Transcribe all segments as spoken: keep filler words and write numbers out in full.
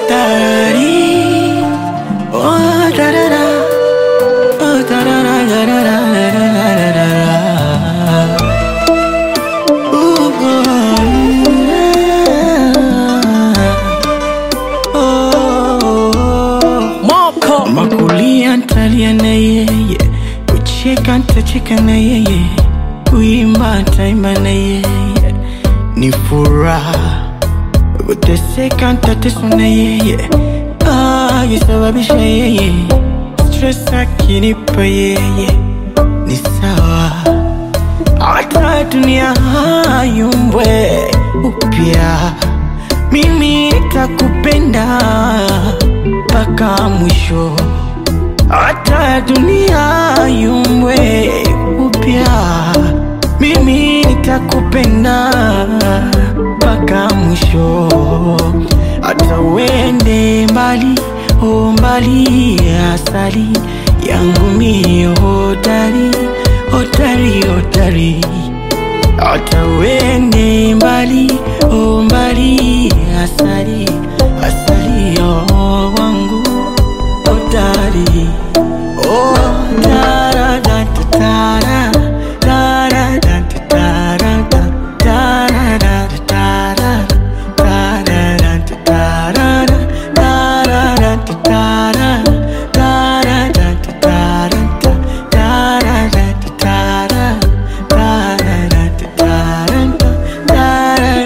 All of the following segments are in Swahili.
Dari, oh da da da, oh da da da da da da da da da da. Ooh, oh, oh. Moko makulia ntalia na yeye, kucheka ntacheka na yeye, kuimba ntaimba na yeye, ni furaha kuteseka ntateswa na yeye, akisababisha yeye, stress akinipa yeye, ni sawa. Hata dunia hayumbwe upya, mimi nitakupenda mpaka mwisho. Hata dunia hayumbwe upya, mimi nitakupenda mpaka mwisho. Hata uende mbali, oh mbali, asali yangu mie hodari, hodari, hodari. Hata uende mbali, oh mbali, asali, asali oh wangu hodari. Oh tara da tara, tara da tara da, tara da tara, tara da tara, tara da tara, tara da tara, tara da tara, tara da tara, tara.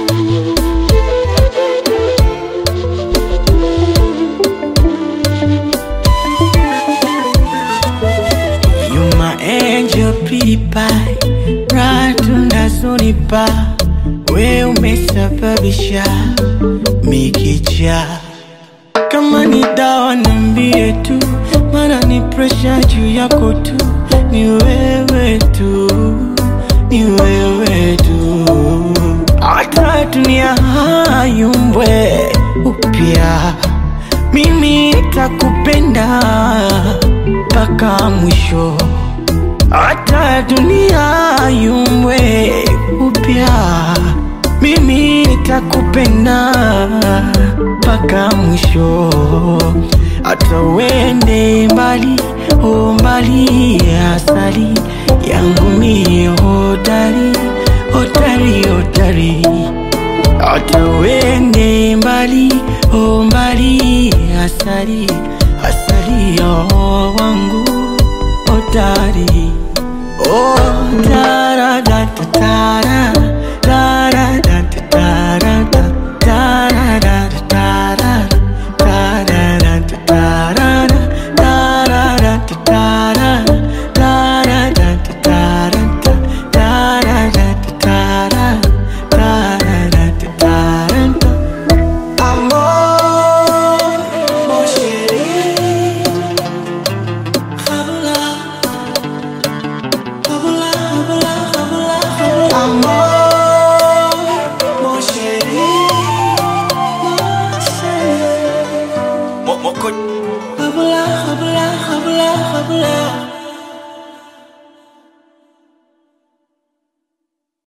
You my angel pretty pie, right unazonipa, we umesababisha mikicha. Kama ni dawa niambie tu, mana ni pressure juu yako tu. Ni wewe tu, ni wewe tu. Hata dunia hayumbwe upya, mimi nitakupenda mpaka mwisho. Hata dunia hayumbwe upya, mimi nitakupenda mpaka mwisho. Hata uende mbali, oh mbali, asali yangu mie hodari, hodari, hodari. Hata uende mbali, oh mbali, asali, asali oh wangu hodari. Oh tara da tara,